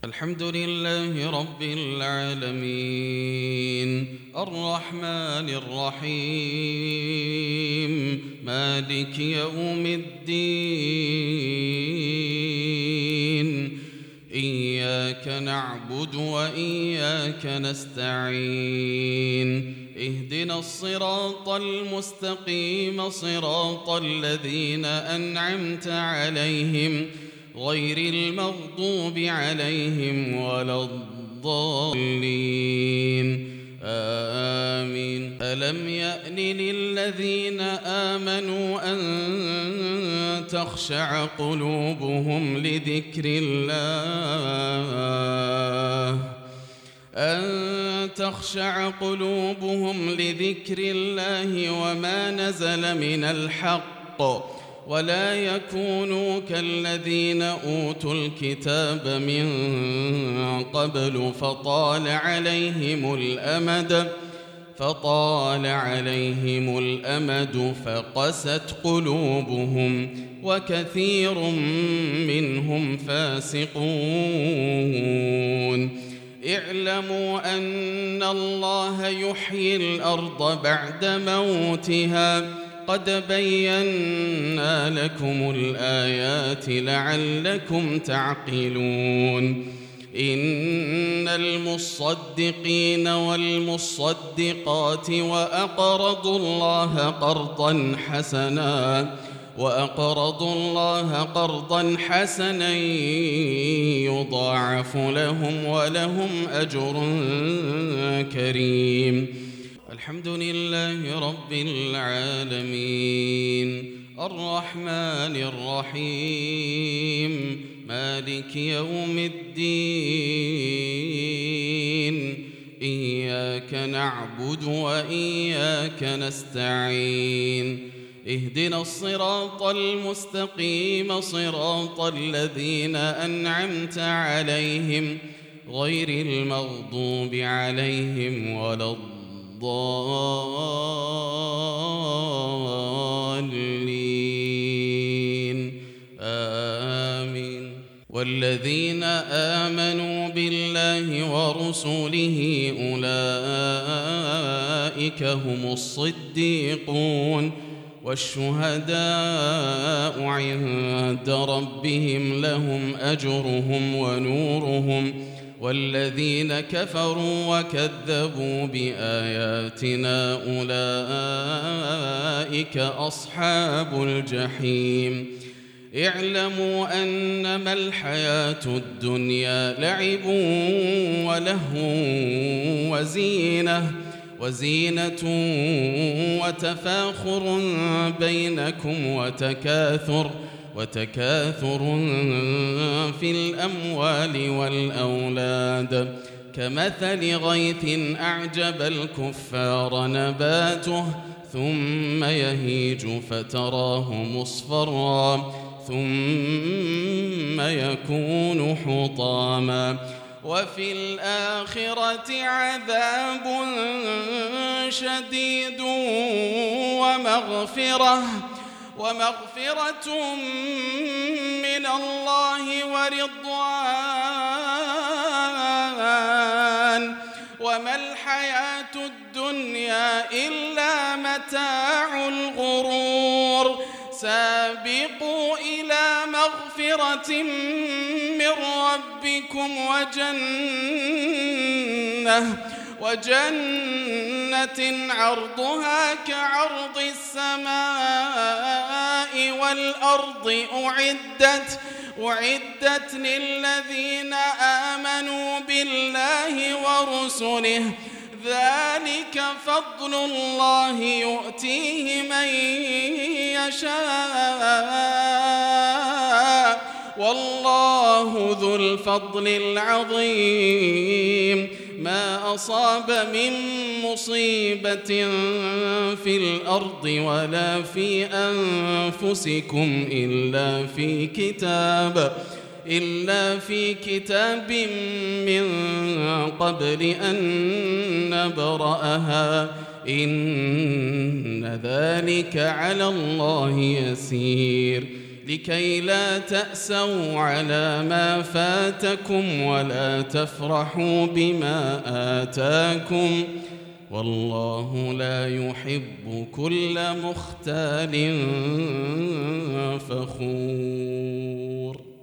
الحمد لله رب العالمين الرحمن الرحيم مالك يوم الدين إياك نعبد وإياك نستعين اهدنا الصراط المستقيم صراط الذين أنعمت عليهم غير المغضوب عليهم ولا الضالين آمين. ألم يأن للذين آمنوا أن تخشع قلوبهم لذكر الله وما نزل من الحق ولا يكونوا كالذين أوتوا الكتاب من قبل فطال عليهم الأمد فقست قلوبهم وكثير منهم فاسقون. اعلموا أن الله يحيي الأرض بعد موتها قد بينا لكم الآيات لعلكم تعقلون. إن المصدقين والمصدقات وأقرضوا الله قرضا حسنا يضاعف لهم ولهم أجر كريم. الحمد لله رب العالمين الرحمن الرحيم مالك يوم الدين إياك نعبد وإياك نستعين اهدنا الصراط المستقيم صراط الذين أنعمت عليهم غير المغضوب عليهم ولا الضالين آمين. والذين آمنوا بالله ورسوله أولئك هم الصديقون والشهداء عند ربهم لهم أجرهم ونورهم والذين كفروا وكذبوا بآياتنا أولئك أصحاب الجحيم. اعلموا أنما الحياة الدنيا لعب ولهو وزينة وتفاخر بينكم وتكاثر في الأموال والأولاد كمثل غيث أعجب الكفار نباته ثم يهيج فتراه مصفرا ثم يكون حطاما وفي الآخرة عذاب شديد ومغفرة من الله ورضوان وما الحياة الدنيا إلا متاع الغرور. سابقوا إلى مغفرة من ربكم وجنة عرضها كعرض السماء والأرض أعدت للذين آمنوا بالله ورسله ذلك فضل الله يؤتيه من يشاء والله ذو الفضل العظيم. ما أصاب من مصيبة في الأرض ولا في أنفسكم إلا في كتاب من قبل أن نبرأها إن ذلك على الله يسير. لكي لا تأسوا على ما فاتكم ولا تفرحوا بما آتاكم والله لا يحب كل مختال فخور.